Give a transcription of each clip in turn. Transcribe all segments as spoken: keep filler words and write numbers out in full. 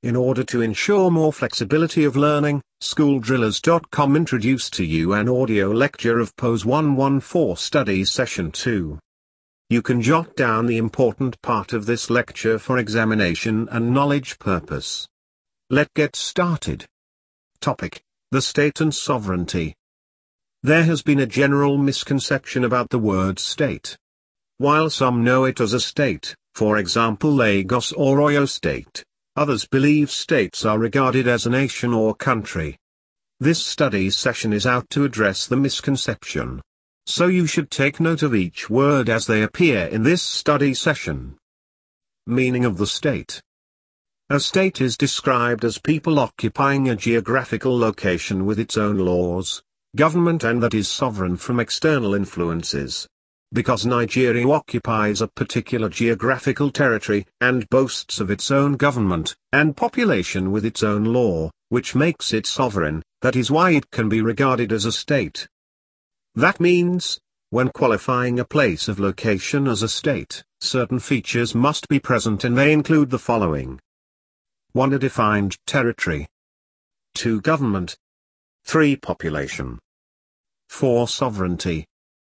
In order to ensure more flexibility of learning, school drillers dot com introduced to you an audio lecture of P O S one fourteen Studies Session two. You can jot down the important part of this lecture for examination and knowledge purpose. Let's get started. Topic: The state and sovereignty. There has been a general misconception about the word state. While some know it as a state, for example Lagos or Oyo State, others believe states are regarded as a nation or country. This study session is out to address the misconception. So you should take note of each word as they appear in this study session. Meaning of the state. A state is described as people occupying a geographical location with its own laws, government, and that is sovereign from external influences. Because Nigeria occupies a particular geographical territory and boasts of its own government and population with its own law, which makes it sovereign, that is why it can be regarded as a state. That means, when qualifying a place of location as a state, certain features must be present, and they include the following. one A defined territory. two Government. three Population. four Sovereignty.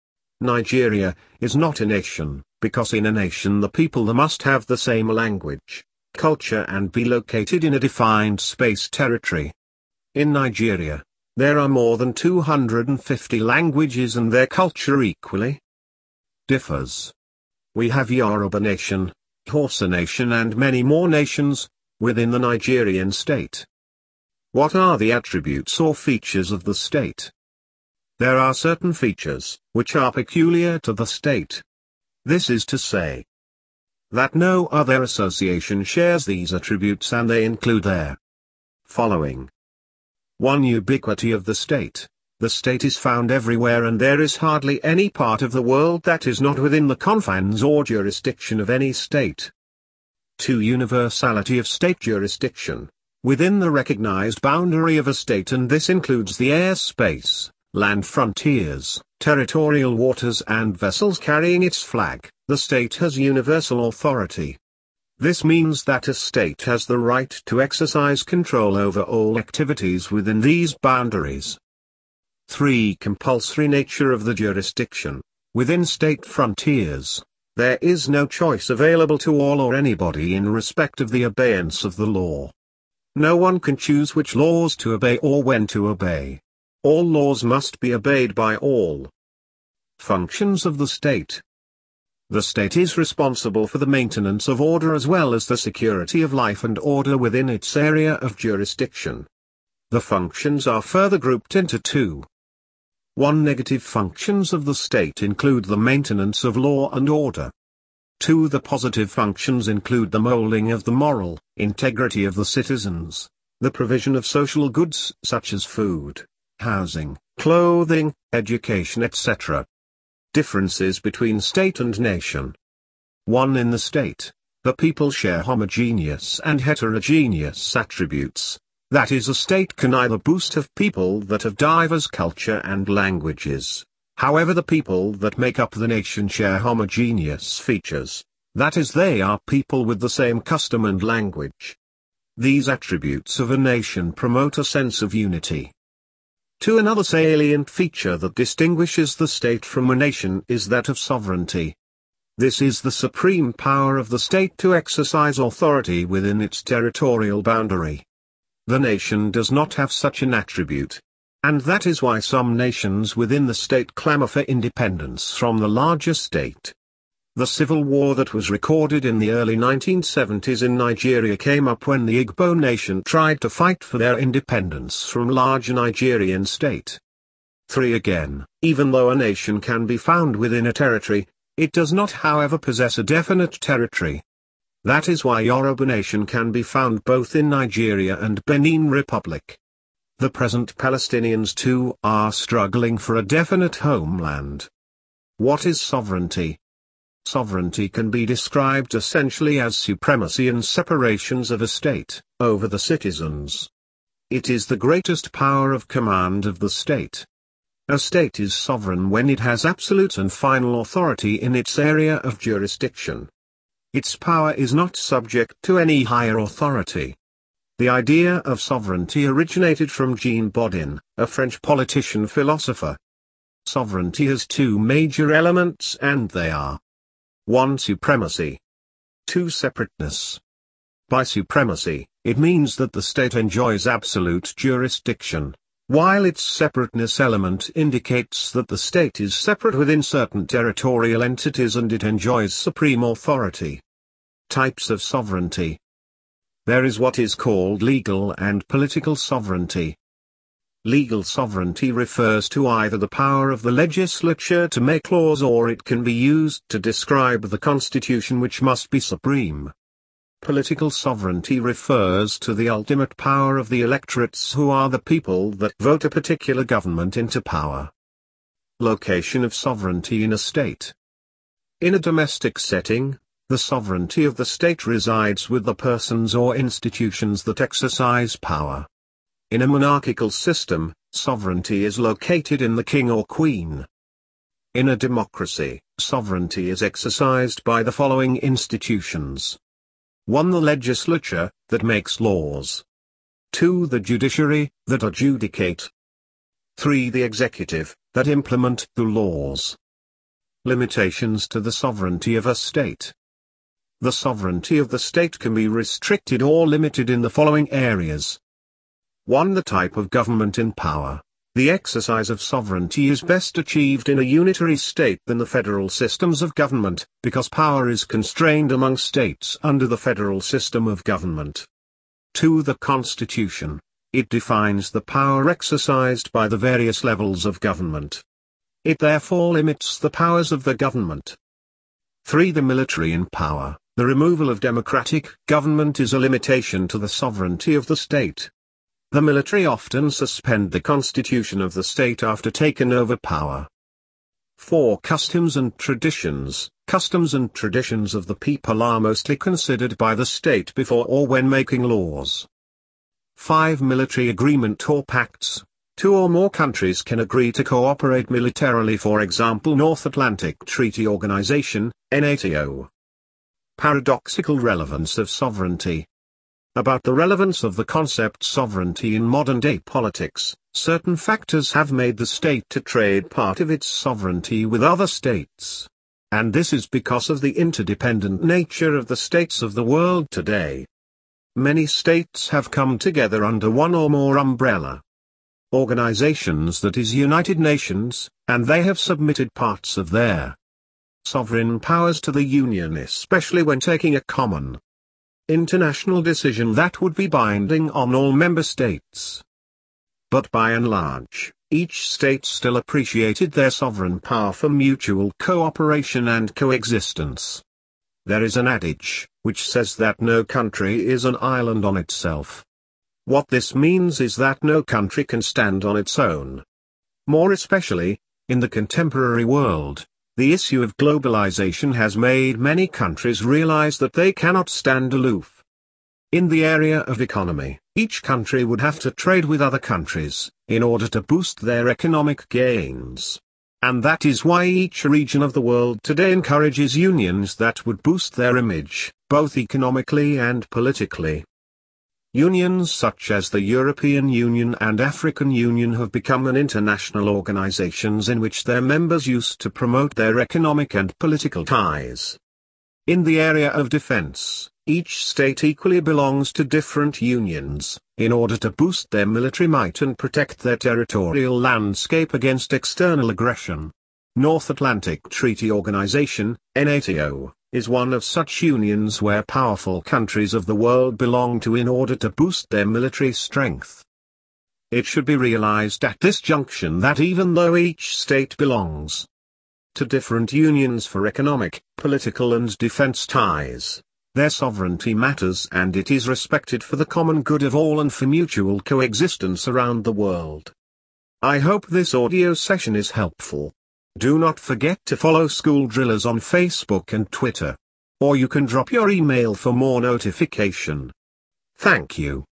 Nigeria is not a nation, because in a nation the people must have the same language, culture, and be located in a defined space territory. In Nigeria, there are more than two hundred fifty languages, and their culture equally differs. We have Yoruba Nation, Hausa Nation, and many more nations within the Nigerian state. What are the attributes or features of the state? There are certain features, which are peculiar to the state. This is to say, that no other association shares these attributes, and they include their following. one Ubiquity of the state. The state is found everywhere, and there is hardly any part of the world that is not within the confines or jurisdiction of any state. two Universality of state jurisdiction. Within the recognized boundary of a state, and this includes the airspace, land frontiers, territorial waters, and vessels carrying its flag, the state has universal authority. This means that a state has the right to exercise control over all activities within these boundaries. three Compulsory nature of the jurisdiction. Within state frontiers, there is no choice available to all or anybody in respect of the obeyance of the law. No one can choose which laws to obey or when to obey. All laws must be obeyed by all. Functions of the state. The state is responsible for the maintenance of order as well as the security of life and order within its area of jurisdiction. The functions are further grouped into two. one Negative functions of the state include the maintenance of law and order. two The positive functions include the molding of the moral integrity of the citizens, the provision of social goods such as food, housing, clothing, education, et cetera. Differences between state and nation. one In the state, the people share homogeneous and heterogeneous attributes. That is, a state can either boast of people that have diverse culture and languages. However, the people that make up the nation share homogeneous features. That is, they are people with the same custom and language. These attributes of a nation promote a sense of unity. two Another salient feature that distinguishes the state from a nation is that of sovereignty. This is the supreme power of the state to exercise authority within its territorial boundary. The nation does not have such an attribute. And that is why some nations within the state clamor for independence from the larger state. The civil war that was recorded in the early nineteen seventies in Nigeria came up when the Igbo nation tried to fight for their independence from larger Nigerian state. three Again, even though a nation can be found within a territory, it does not however possess a definite territory. That is why Yoruba Nation can be found both in Nigeria and Benin Republic. The present Palestinians too are struggling for a definite homeland. What is sovereignty? Sovereignty can be described essentially as supremacy and separations of a state over the citizens. It is the greatest power of command of the state. A state is sovereign when it has absolute and final authority in its area of jurisdiction. Its power is not subject to any higher authority. The idea of sovereignty originated from Jean Bodin, a French politician-philosopher. Sovereignty has two major elements and they are: one Supremacy. two Separateness. By supremacy, it means that the state enjoys absolute jurisdiction, while its separateness element indicates that the state is separate within certain territorial entities and it enjoys supreme authority. Types of sovereignty. There is what is called legal and political sovereignty. Legal sovereignty refers to either the power of the legislature to make laws or it can be used to describe the constitution which must be supreme. Political sovereignty refers to the ultimate power of the electorates who are the people that vote a particular government into power. Location of sovereignty in a state. In a domestic setting, the sovereignty of the state resides with the persons or institutions that exercise power. In a monarchical system, sovereignty is located in the king or queen. In a democracy, sovereignty is exercised by the following institutions. one The legislature, that makes laws. two The judiciary, that adjudicate. three The executive, that implement the laws. Limitations to the sovereignty of a state. The sovereignty of the state can be restricted or limited in the following areas. one The type of government in power. The exercise of sovereignty is best achieved in a unitary state than the federal systems of government, because power is constrained among states under the federal system of government. two The Constitution. It defines the power exercised by the various levels of government. It therefore limits the powers of the government. three The military in power. The removal of democratic government is a limitation to the sovereignty of the state. The military often suspend the constitution of the state after taking over power. four Customs and traditions. Customs and traditions of the people are mostly considered by the state before or when making laws. five Military agreement or pacts. Two or more countries can agree to cooperate militarily, for example North Atlantic Treaty Organization, NATO. Paradoxical relevance of sovereignty. About the relevance of the concept sovereignty in modern-day politics, certain factors have made the state to trade part of its sovereignty with other states. And this is because of the interdependent nature of the states of the world today. Many states have come together under one or more umbrella organizations, that is United Nations, and they have submitted parts of their sovereign powers to the Union, especially when taking a common international decision that would be binding on all member states. But by and large, each state still appreciated their sovereign power for mutual cooperation and coexistence. There is an adage, which says that no country is an island on itself. What this means is that no country can stand on its own. More especially, in the contemporary world, the issue of globalization has made many countries realize that they cannot stand aloof. In the area of economy, each country would have to trade with other countries, in order to boost their economic gains. And that is why each region of the world today encourages unions that would boost their image, both economically and politically. Unions such as the European Union and African Union have become an international organizations in which their members use to promote their economic and political ties. In the area of defense, each state equally belongs to different unions, in order to boost their military might and protect their territorial landscape against external aggression. North Atlantic Treaty Organization, NATO, is one of such unions where powerful countries of the world belong to in order to boost their military strength. It should be realized at this junction that even though each state belongs to different unions for economic, political and defense ties, their sovereignty matters and it is respected for the common good of all and for mutual coexistence around the world. I hope this audio session is helpful. Do not forget to follow School Drillers on Facebook and Twitter. Or you can drop your email for more notification. Thank you.